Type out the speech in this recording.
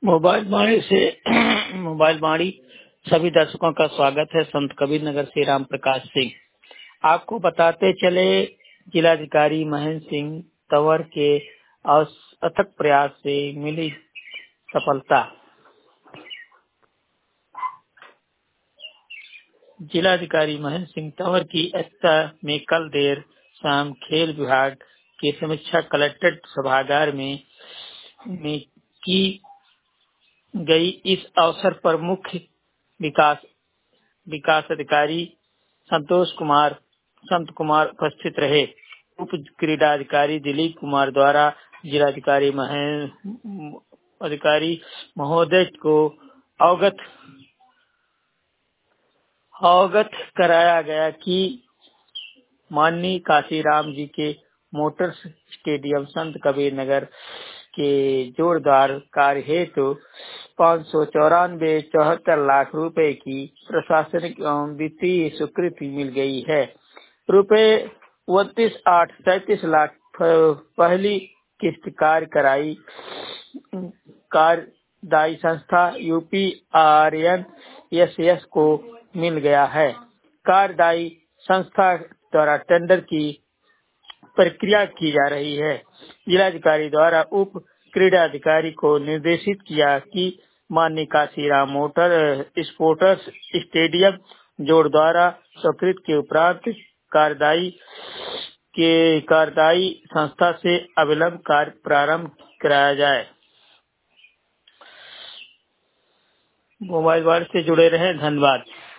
Mobile वाणी से mobile वाणी सभी दर्शकों का स्वागत है। संत कबीर नगर से राम प्रकाश सिंह आपको बताते चले, जिलाधिकारी महेंद्र सिंह तंवर के अथक प्रयास से मिली सफलता। जिलाधिकारी महेंद्र सिंह तंवर की अध्यक्षता में कल देर शाम खेल विभाग की समीक्षा कलेक्ट्रेट सभागार में की गई। इस अवसर पर मुख्य विकास अधिकारी संत कुमार उपस्थित रहे। उप क्रीडाधिकारी दिलीप कुमार द्वारा जिलाधिकारी अधिकारी महोदय को अवगत कराया गया कि माननीय काशीराम जी के मोटर्स स्टेडियम संत कबीर नगर के जोरदार कार्य हेतु 594.74 लाख रुपए की प्रशासनिक एवं वित्तीय स्वीकृति मिल गई है। रुपए 29,837 लाख पहली किस्त कार्यदायी संस्था UPRNSS को मिल गया है। कार्यदायी संस्था द्वारा टेंडर की प्रक्रिया की जा रही है। जिलाधिकारी द्वारा उप क्रीडाधिकारी को निर्देशित किया कि माननीय काशीराम मोटर स्पोर्ट्स स्टेडियम जोड़ द्वारा स्वीकृत के उपरांत कार्यदायी संस्था से अविलंब कार्य प्रारंभ कराया जाए। मोबाइल वार्ड से जुड़े रहें। धन्यवाद।